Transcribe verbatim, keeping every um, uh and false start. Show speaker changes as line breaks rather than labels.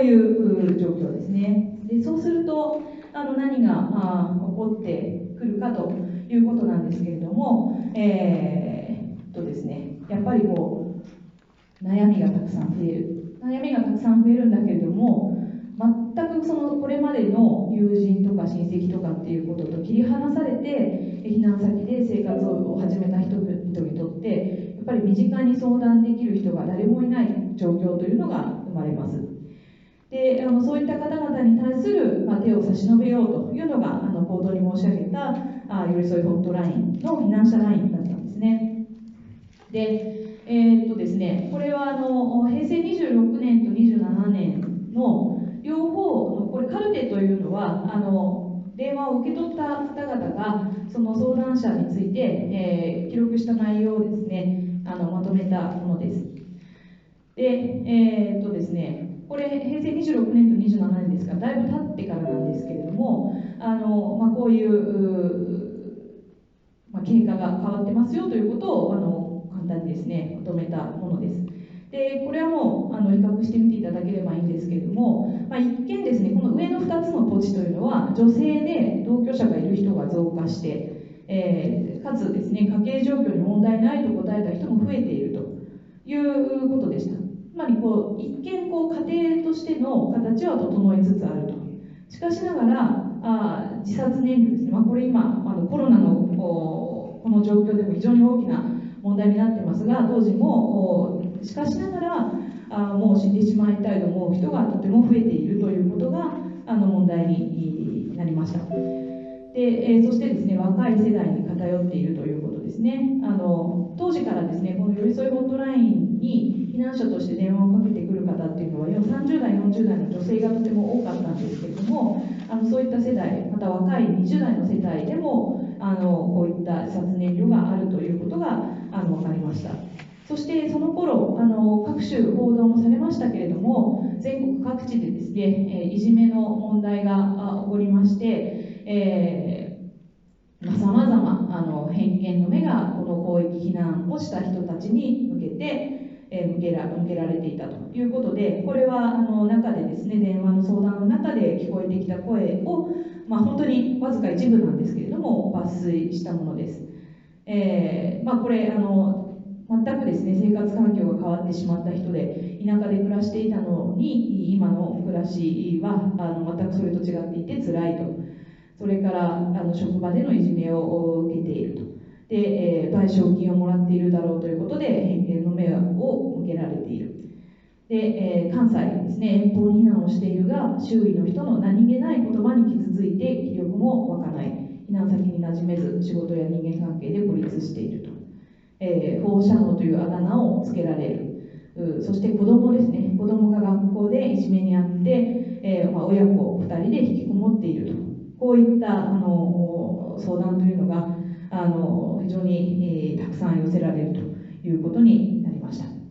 ういう状況ですね。でそうするとあの何があ起こってくるかということなんですけれども、えー、っとですね、やっぱりこう悩みがたくさん増える悩みがたくさん増えるんだけれども、全くそのこれまでの友人とか親戚とかっていうことと切り離されて避難先で生活を始めた人々にとってやっぱり身近に相談できる人が誰もいない状況というのが生まれます。であのそういった方々に対する、まあ、手を差し伸べようというのがあの冒頭に申し上げたあ寄り添いホットラインの避難者ラインだったんですね。で、えーっとですね、これはあの平成にじゅうろくねんとにじゅうななねんの両方、これカルテというのはあの電話を受け取った方々がその相談者について、えー、記録した内容をですねあのまとめたものです。で、えーっとですね、これ平成にじゅうろくねんとにじゅうななねんですがだいぶ経ってからなんですけれども、あの、まあ、こういう、まあ、経過が変わってますよということをあの簡単にですねまとめたものです。でこれはもうあの比較してみていただければいいんですけれども、まあ、一見ですねこの上のふたつのポジというのは女性で同居者がいる人が増加して、えー、かつですね家計状況に問題ないと答えた人も増えているということでした。つまりこう一見こう家庭としての形は整いつつあると。しかしながらあ自殺燃料ですね、まあ、これ今あのコロナのこの状況でも非常に大きな問題になってますが、当時もしかしながらあもう死んでしまいたいと思う人がとても増えているということがあの問題になりました。で、えー、そしてですね若い世代に偏っているということですね。あの当時からですねこの寄り添いホットラインに避難者として電話をかけてくる方っていうのはさんじゅうだいよんじゅうだいの女性がとても多かったんですけれども、あのそういった世代また若いにじゅうだいの世帯でもあのこういった自殺燃料があるということがあの分かりました。そしてその頃あの各種報道もされましたけれども、全国各地でですねいじめの問題が起こりまして、えー、さまざまあの偏見の目がこの広域避難をした人たちに向けて、えー、向けら向けられていたということで、これはあの中でですね電話の相談の中で聞こえてきた声を、まあ、本当にわずか一部なんですけれども抜粋したものです。えーまあ、これあの全くですね生活環境が変わってしまった人で田舎で暮らしていたのに今の暮らしはあの全くそれと違っていて辛いと。それからあの職場でのいじめを受けていると。で、えー、賠償金をもらっているだろうということで偏見の目を向けられている。で、えー、関西ですね遠方に避難をしているが周囲の人の何気ない言葉に傷ついて気力も湧かない。避難先に馴染めず仕事や人間関係で孤立していると。えー、放射能というあだ名をつけられる。そして子供ですね子供が学校でいじめにあって、えーまあ、親子ふたりで引きこもっていると。こういったあの相談というのがあの非常に、えー、たくさん寄せられるということになりました。